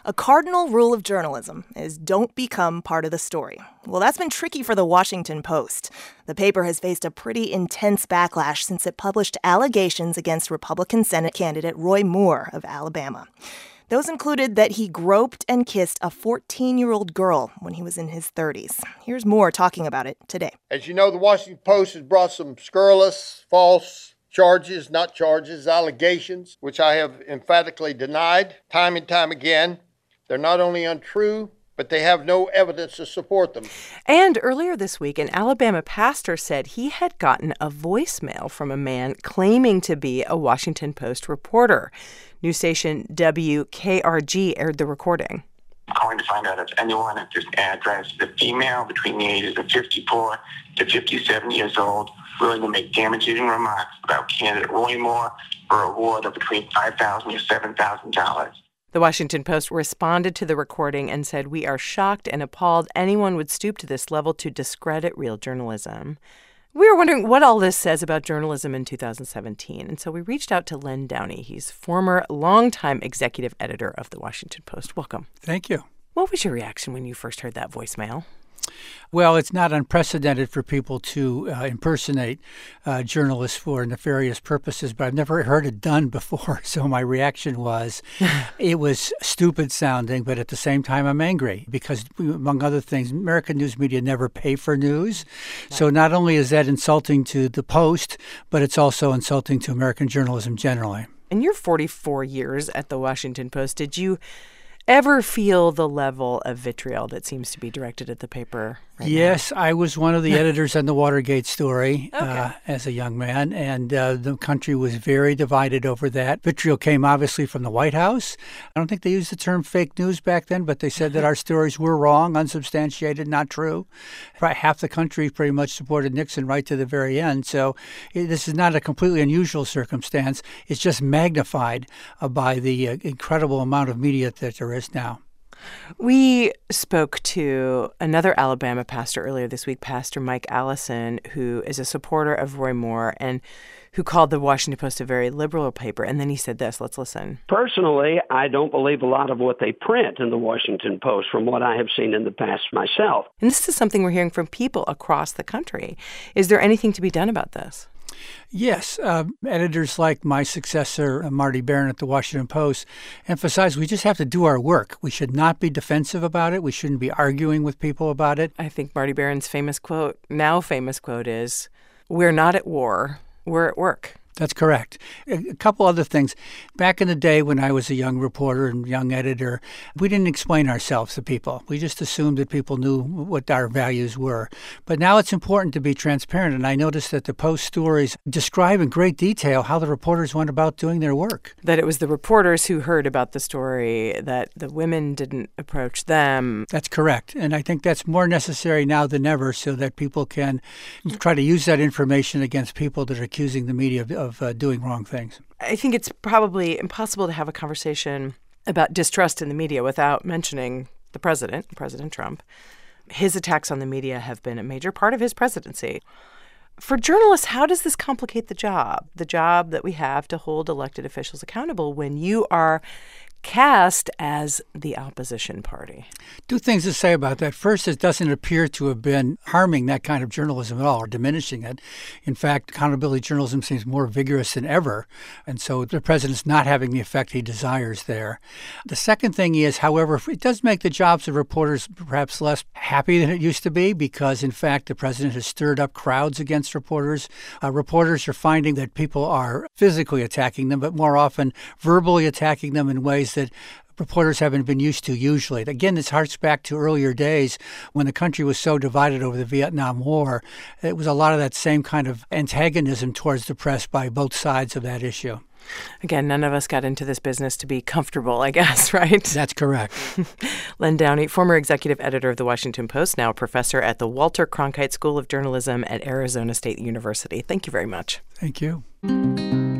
A cardinal rule of journalism is don't become part of the story. Well, that's been tricky for the Washington Post. The paper has faced a pretty intense backlash since it published allegations against Republican Senate candidate Roy Moore of Alabama. Those included that he groped and kissed a 14-year-old girl when he was in his 30s. Here's Moore talking about it today. As you know, the Washington Post has brought some scurrilous, false allegations, which I have emphatically denied time and time again. They're not only untrue, but they have no evidence to support them. And earlier this week, an Alabama pastor said he had gotten a voicemail from a man claiming to be a Washington Post reporter. News station WKRG aired the recording. I'm calling to find out if anyone at this address is a female between the ages of 54 to 57 years old willing to make damaging remarks about candidate Roy Moore for a reward of between $5,000 to $7,000. The Washington Post responded to the recording and said, "We are shocked and appalled anyone would stoop to this level to discredit real journalism." We were wondering what all this says about journalism in 2017, and so we reached out to Len Downey. He's former longtime executive editor of the Washington Post. Welcome. Thank you. What was your reaction when you first heard that voicemail? Well, it's not unprecedented for people to impersonate journalists for nefarious purposes, but I've never heard it done before. So my reaction was, it was stupid sounding, but at the same time, I'm angry because, among other things, American news media never pay for news. So not only is that insulting to the Post, but it's also insulting to American journalism generally. In your 44 years at the Washington Post, did you ever feel the level of vitriol that seems to be directed at the paper right Yes, now? I was one of the editors on the Watergate story as a young man, and the country was very divided over that. Vitriol came obviously from the White House. I don't think they used the term fake news back then, but they said that our stories were wrong, unsubstantiated, not true. Probably half the country pretty much supported Nixon right to the very end. So this is not a completely unusual circumstance. It's just magnified by the incredible amount of media that there is now. We spoke to another Alabama pastor earlier this week, Pastor Mike Allison, who is a supporter of Roy Moore and who called the Washington Post a very liberal paper. And then he said this. Let's listen. Personally, I don't believe a lot of what they print in the Washington Post from what I have seen in the past myself. And this is something we're hearing from people across the country. Is there anything to be done about this? Yes. Editors like my successor, Marty Baron at the Washington Post, emphasize we just have to do our work. We should not be defensive about it. We shouldn't be arguing with people about it. I think Marty Baron's famous quote is, "We're not at war, we're at work." That's correct. A couple other things. Back in the day when I was a young reporter and young editor, we didn't explain ourselves to people. We just assumed that people knew what our values were. But now it's important to be transparent, and I noticed that the Post stories describe in great detail how the reporters went about doing their work. That it was the reporters who heard about the story, that the women didn't approach them. That's correct. And I think that's more necessary now than ever so that people can try to use that information against people that are accusing the media of doing wrong things. I think it's probably impossible to have a conversation about distrust in the media without mentioning the president, President Trump. His attacks on the media have been a major part of his presidency. For journalists, how does this complicate the job that we have to hold elected officials accountable when you are cast as the opposition party? Two things to say about that. First, it doesn't appear to have been harming that kind of journalism at all or diminishing it. In fact, accountability journalism seems more vigorous than ever. And so the president's not having the effect he desires there. The second thing is, however, it does make the jobs of reporters perhaps less happy than it used to be because, in fact, the president has stirred up crowds against reporters. Reporters are finding that people are physically attacking them, but more often verbally attacking them in ways that reporters haven't been used to usually. Again, this harks back to earlier days when the country was so divided over the Vietnam War. It was a lot of that same kind of antagonism towards the press by both sides of that issue. Again, none of us got into this business to be comfortable, I guess, right? That's correct. Len Downey, former executive editor of the Washington Post, now a professor at the Walter Cronkite School of Journalism at Arizona State University. Thank you very much. Thank you.